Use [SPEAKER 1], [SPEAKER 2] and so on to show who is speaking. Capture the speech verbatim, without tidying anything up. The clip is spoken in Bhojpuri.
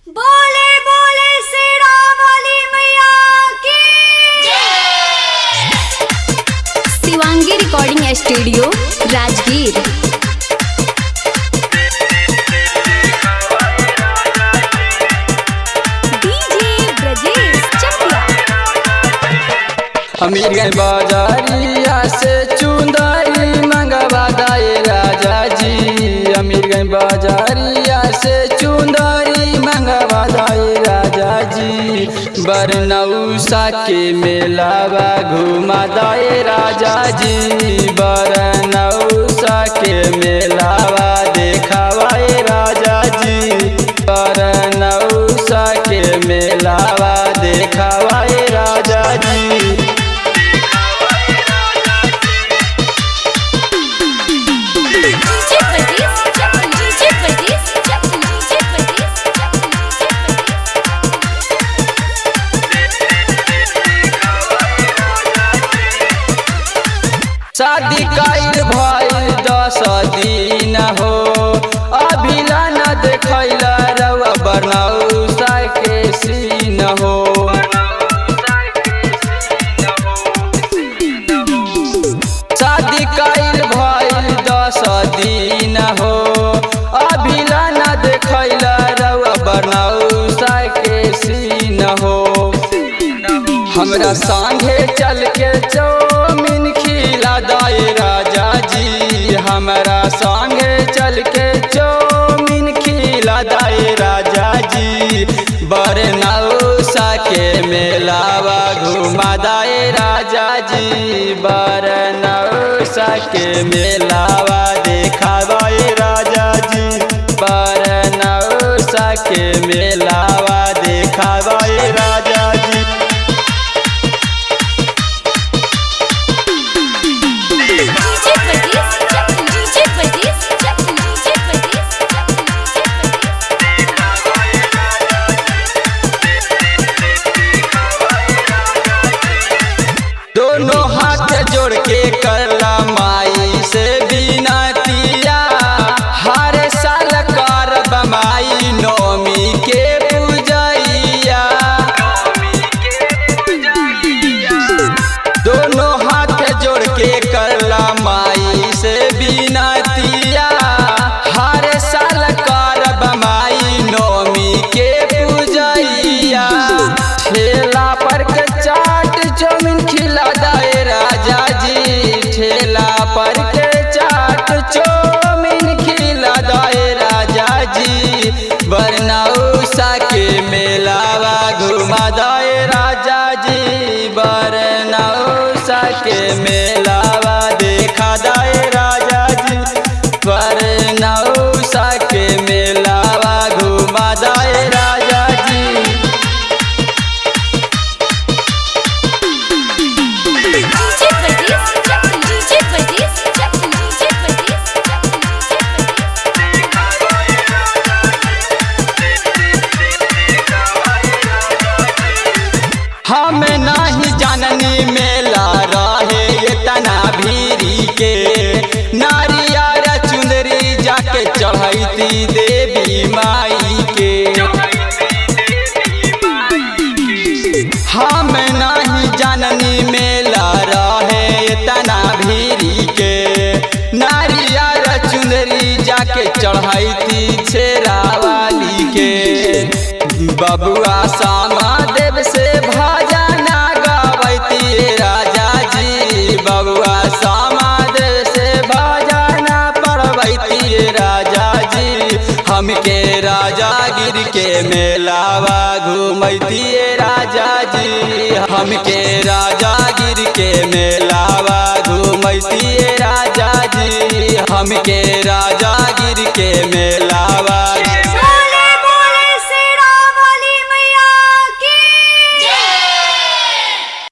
[SPEAKER 1] बोले बोले शेरा वाली मैया की
[SPEAKER 2] Shivangi recording studio Rajgir. DJ Brajesh Chakiya.
[SPEAKER 3] Amirganj बाजारिया से चुंदरी मंगवा दाए राजा जी। अमीरगंज बाजारिया से चुंदरी मंगवा दाए राजा जी। बरनौसा के मेलावा घुमा दाए राजा जी। बरनौसा के मेलावा देखावाए राजा जी। बरनौसा के मेलावा देखावाए राजा जी।
[SPEAKER 2] DJ Brajesh Chakiya. DJ Brajesh Chakiya. DJ Brajesh
[SPEAKER 3] शादी काइल भइल दस दिन हो, अभिला न देखैला रउआ बरनौसा के सीन हो। शादी काइल भइल दस दिन हो, अभिला न देखैला रउआ बरनौसा के सीन हो। हमरा संगे चल के चौमिन खिला दाए राजा जी। हमरा संगे चल के चौमिन खिला दाए राजा जी। बरनौसा के मेलावा घुमा दाए राजा जी। बरनौसा के मेलावा देखावाए राजा जी। बरनौसा के मेलावा देखावाए राजा जी।
[SPEAKER 2] ब्रजेश चकिया। डीजे ब्रजेश चकिया। डीजे ब्रजेश
[SPEAKER 3] दोनों हाथ जोड़ के करला माई से बिनतिया। हर साल करब माई नौमी के पूजैया। दोनों हाथ जोड़ के करला माई से बिनतिया। हर साल करब माई नौमी के पूजैया। ठेला पर के चाट चौमिन खिला दाए राजा जी। ठेला पर के चाट चौमिन खिला दाए राजा जी। बरनौसा के मेलावा घुमा दाए राजा जी। बरनौसा के मेलावा देखा दाए राजा जी। बरनौसा के मेलावा घुमा दाए राजा जी।
[SPEAKER 2] DJ Brajesh Chakiya. DJ Brajesh Chakiya. DJ Brajesh
[SPEAKER 3] हम नहीं जाननी मेला रहे इतना भीरी के। नारियर चुंदरी जाके चढ़ैती देवी माई के। हम नहीं जाननी मेला रहे इतना भीरी के। नारियर चुंदरी जाके चढ़ैती शेरावाली के। बबुआ सामा देव से भजना गवैती राजा जी। बबुआ सामा देव से भजना पढ़वैती राजा जी। हमके राजागिर के मेलावा घुमैती राजा जी। हमके राजागिर के मेलावा घुमैती राजा जी। हमके राजा